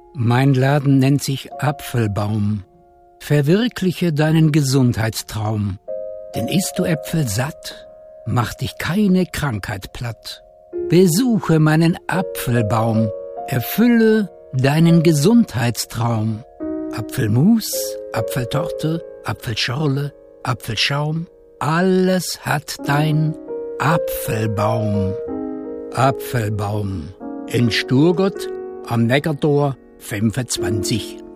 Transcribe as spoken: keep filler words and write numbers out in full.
Mein Laden nennt sich Apfelbaum. Verwirkliche deinen Gesundheitstraum. Denn isst du Äpfel satt, macht dich keine Krankheit platt. Besuche meinen Apfelbaum, erfülle deinen Gesundheitstraum. Apfelmus, Apfeltorte, Apfelschorle, Apfelschaum, alles hat dein Apfelbaum. Apfelbaum in Sturgott am Neckartor fünfundzwanzig.